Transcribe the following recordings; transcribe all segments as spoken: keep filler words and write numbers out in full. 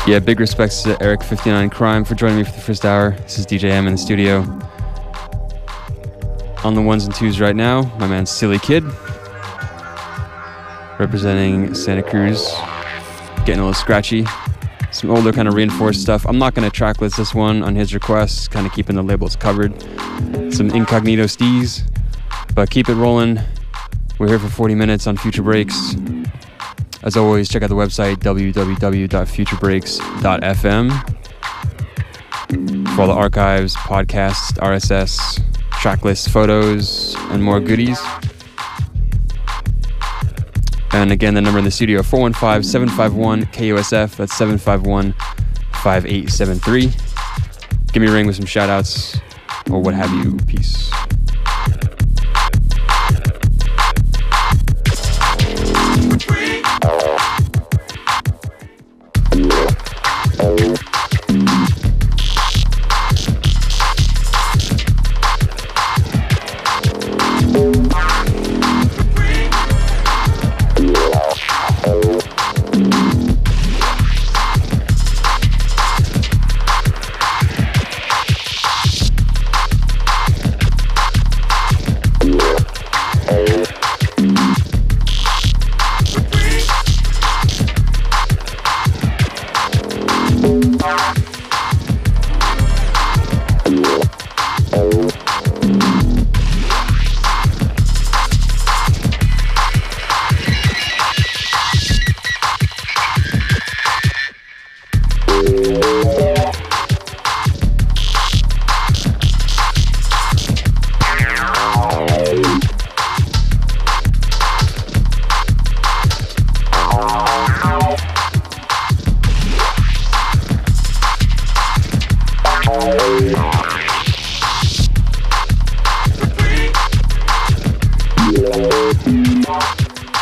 Yeah, big respects to Eric fifty-nine Crime for joining me for the first hour. This is D J M in the studio. On the ones and twos right now, my man Silly Kid, representing Santa Cruz, getting a little scratchy. Some older kind of reinforced stuff. I'm not going to tracklist this one on his request, kind of keeping the labels covered. Some Incognito Steez, but keep it rolling. We're here for forty minutes on Future Breaks. As always, check out the website w w w dot future breaks dot f m for all the archives, podcasts, R S S, track lists, photos, and more goodies. And again, the number in the studio, four one five, seven five one, K U S F. That's seven five one, five eight seven three. Give me a ring with some shout-outs or what have you. Peace.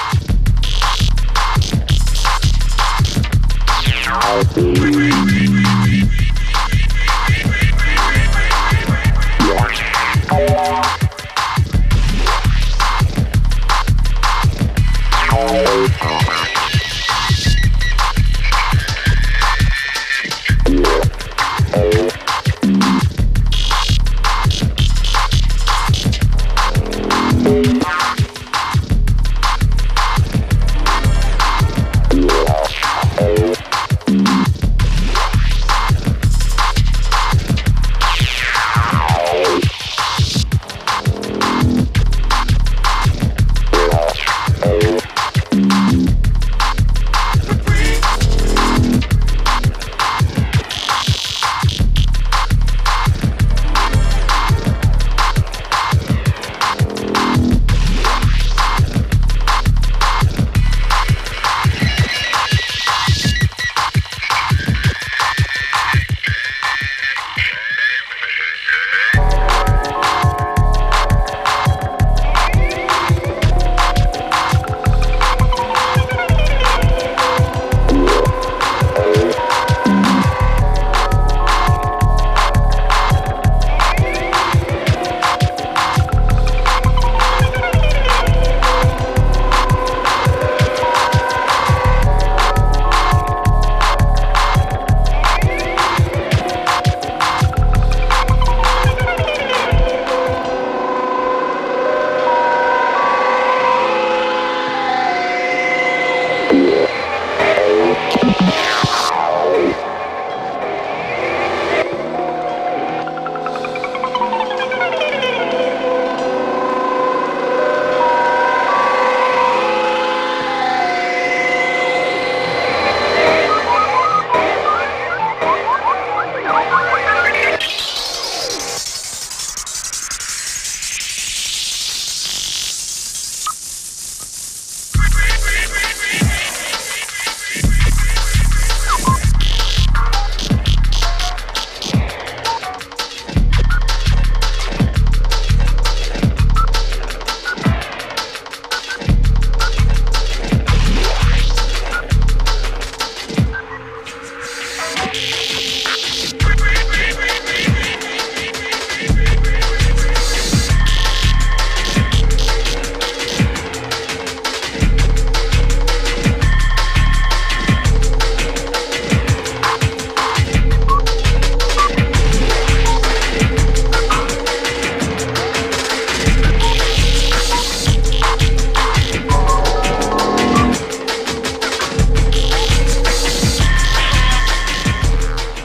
We'll be right back.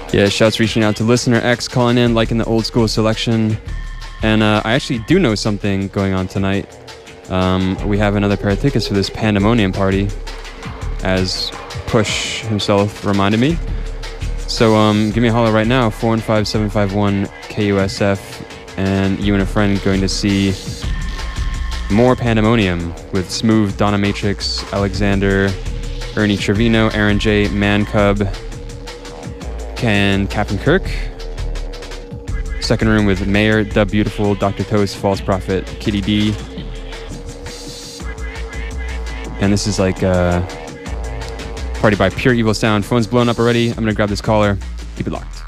Yeah, shouts reaching out to listener X, calling in, liking the old school selection. And uh, I actually do know something going on tonight. Um, we have another pair of tickets for this Pandemonium party, as Push himself reminded me. So um, give me a holler right now, four one five, seven five one, K U S F, and you and a friend going to see more Pandemonium with Smooth, Donna Matrix, Alexander, Ernie Trevino, Aaron J, Man Cub, and Captain Kirk. Second room with Mayor, Dub Beautiful, Doctor Toast, False Prophet, Kitty D. And this is like a party by Pure Evil Sound. Phone's blown up already. I'm gonna grab this caller. Keep it locked.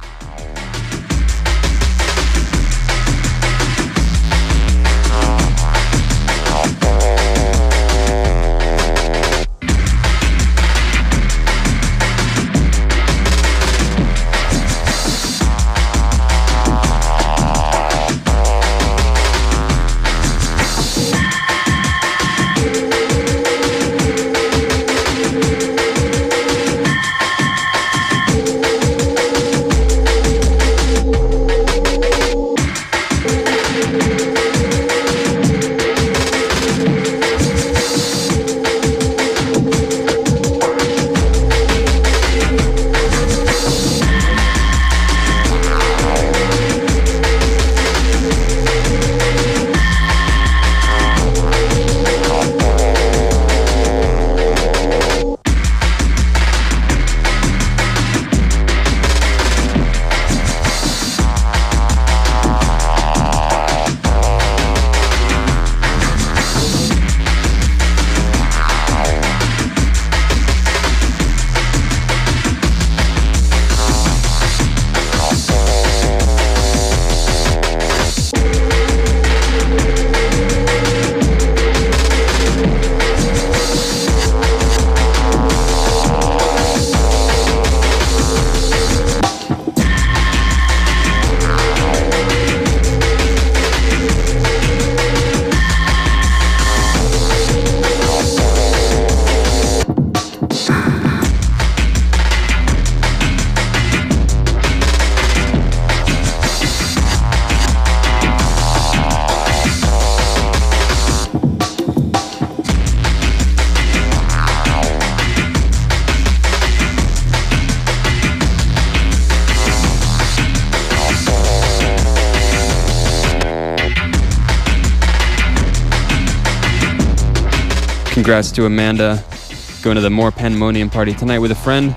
Congrats to Amanda going to the More Pandemonium party tonight with a friend.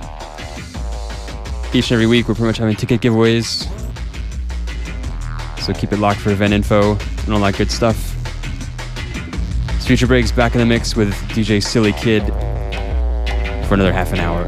Each and every week we're pretty much having ticket giveaways, so keep it locked for event info and all that good stuff. It's Future Breaks back in the mix with D J Silly Kid for another half an hour.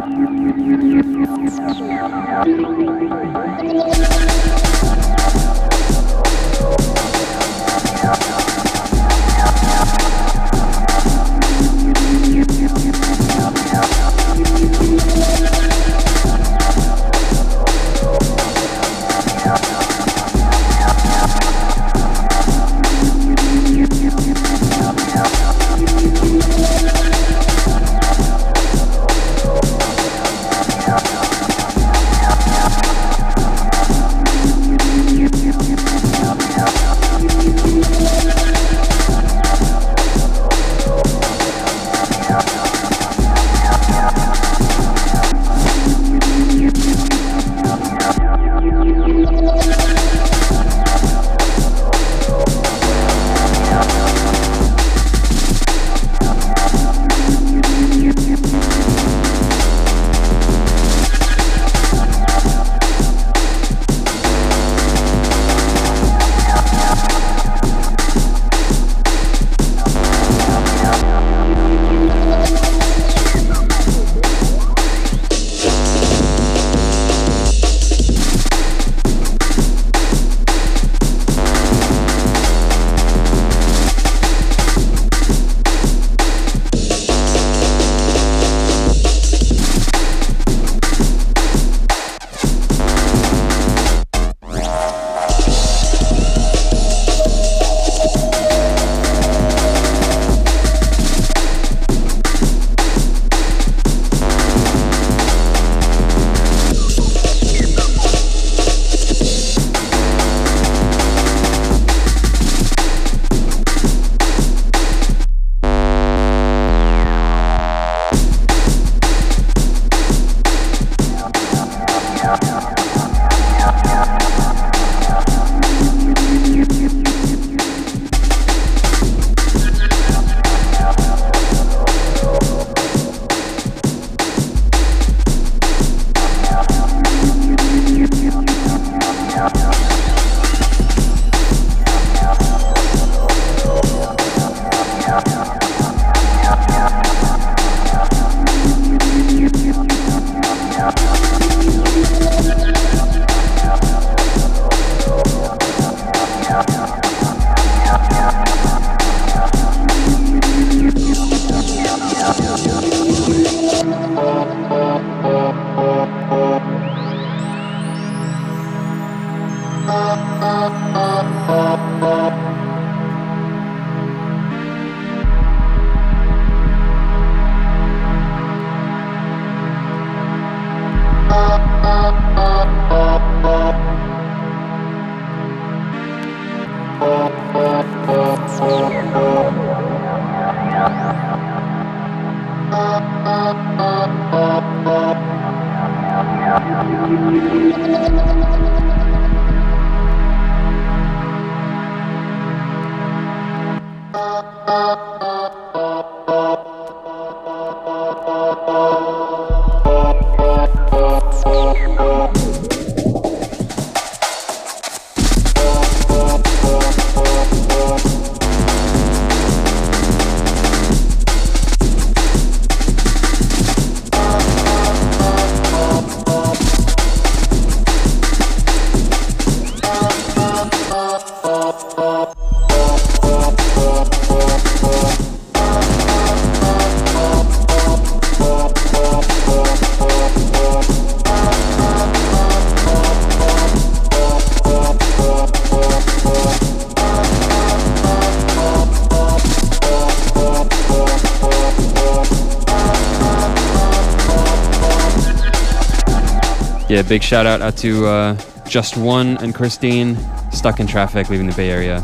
Yeah, big shout out, out to uh, Just One and Christine, stuck in traffic leaving the Bay Area.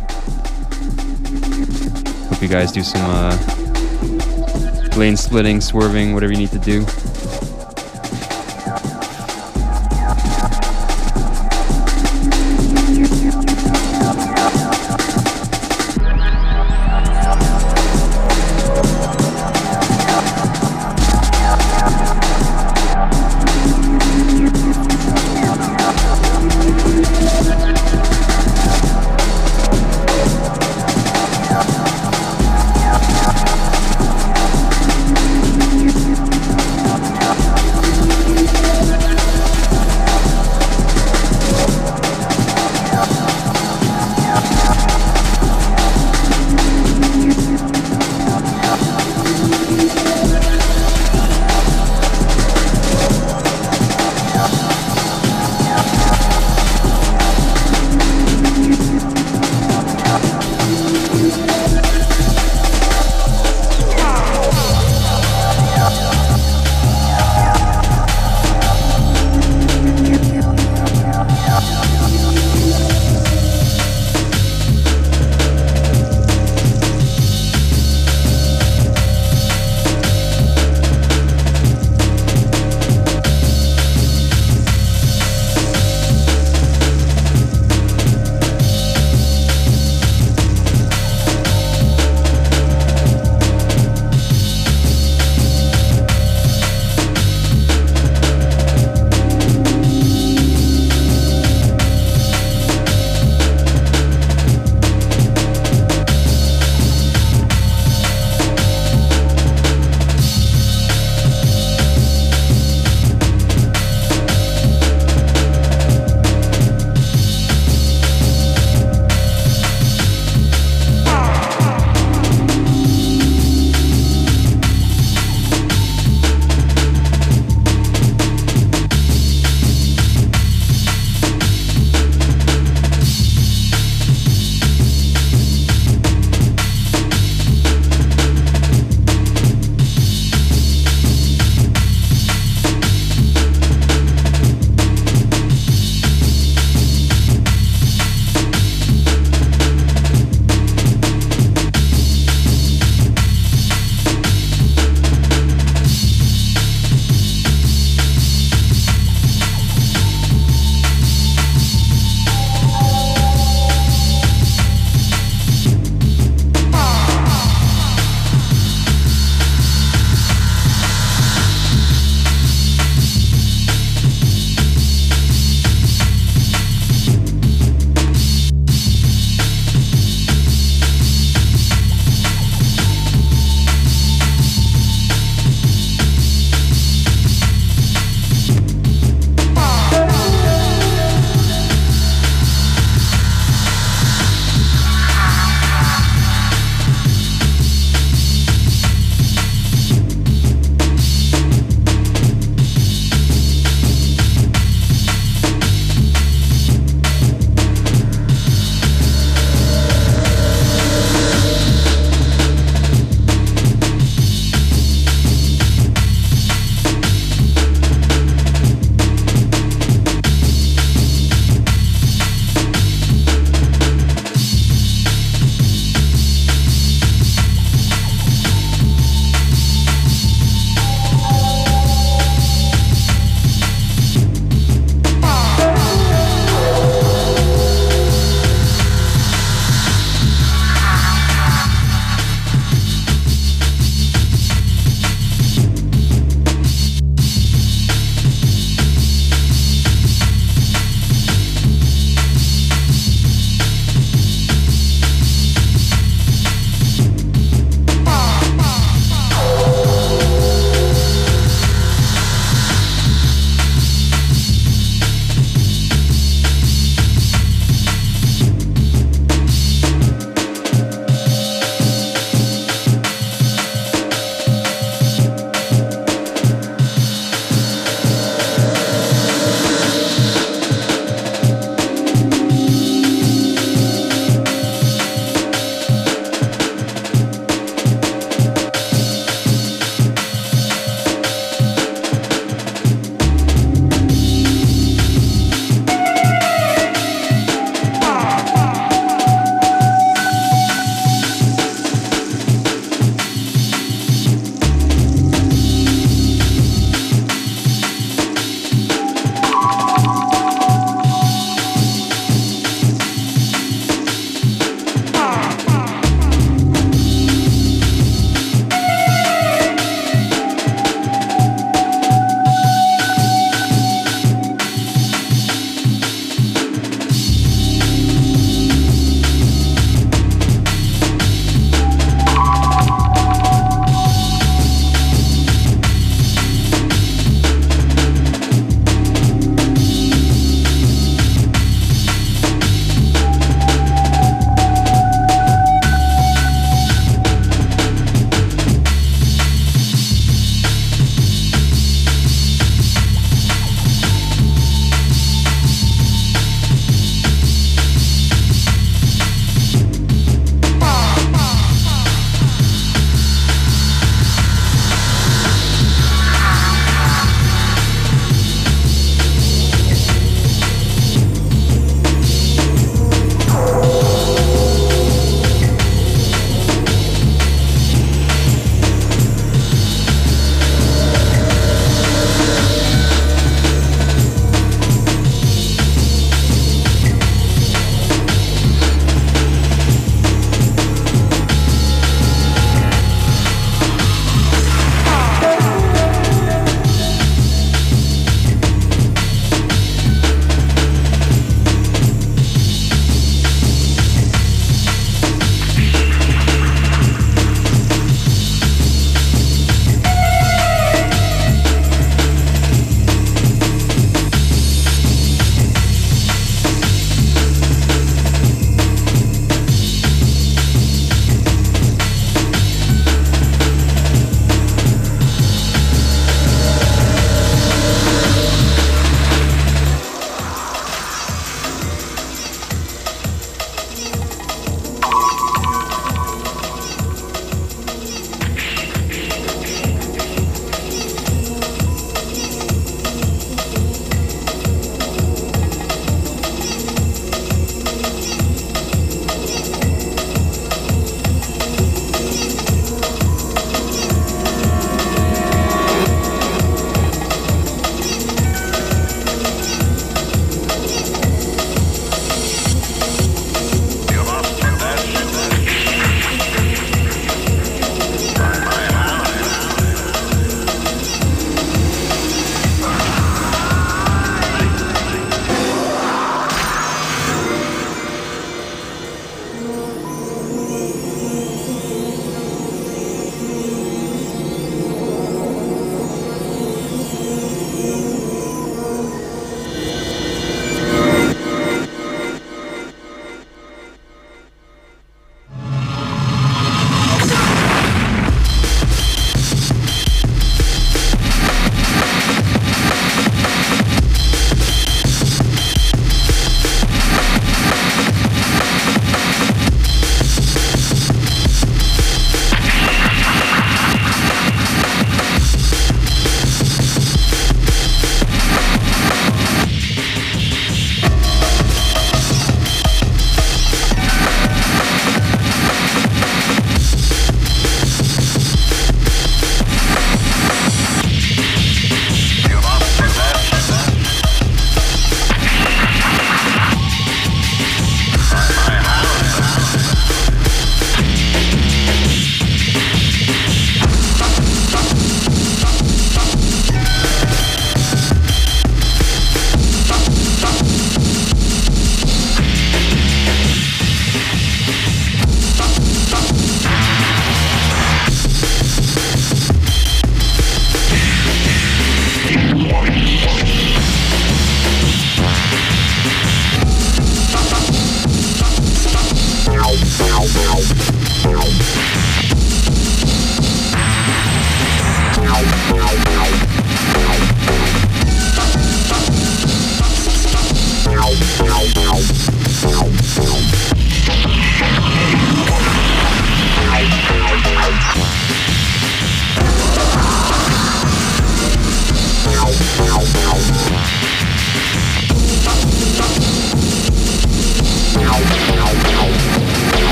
Hope you guys do some uh, lane splitting, swerving, whatever you need to do.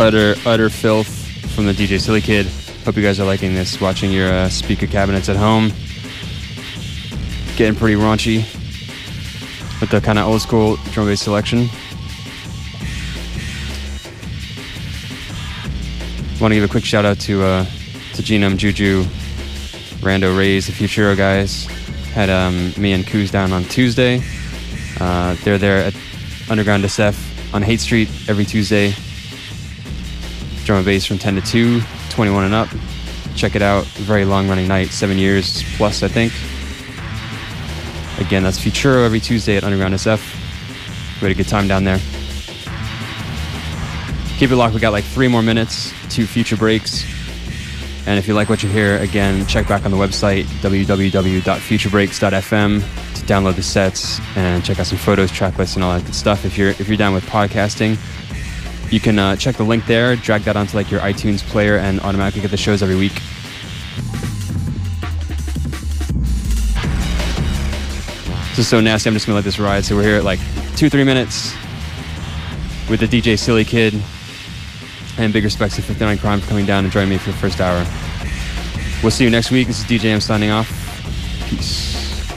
utter, utter filth from the D J Silly Kid. Hope you guys are liking this, watching your uh, speaker cabinets at home. Getting pretty raunchy with the kind of old school drum bass selection. Want to give a quick shout out to uh, to Genome, Juju, Rando, Rays, the Futuro guys. Had um, me and Kuz down on Tuesday. Uh, they're there at Underground S F on Haight Street every Tuesday. Drum and bass from ten to two, twenty-one and up. Check it out. Very long running night, seven years plus, I think. Again, that's Futuro every Tuesday at Underground S F. We had a good time down there. Keep it locked. We got like three more minutes, two future breaks. And if you like what you hear, again, check back on the website, w w w dot future breaks dot f m, to download the sets and check out some photos, track lists, and all that good stuff. If you're if you're down with podcasting, you can uh, check the link there, drag that onto like your iTunes player, and automatically get the shows every week. This is so nasty, I'm just gonna let this ride. So we're here at like two, three minutes with the D J Silly Kid. And big respects to fifty-nine Crime for coming down and joining me for the first hour. We'll see you next week. This is D J M signing off. Peace.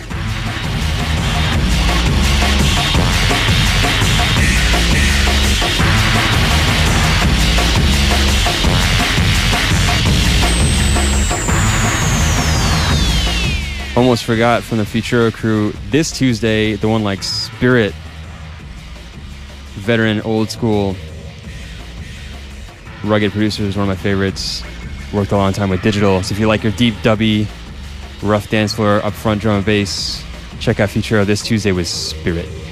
Almost forgot, from the Futuro crew, this Tuesday, the one like Spirit, veteran, old school, rugged producer, is one of my favorites. Worked a long time with Digital. So if you like your deep dubby, rough dance floor, upfront drum and bass, check out Futuro this Tuesday with Spirit.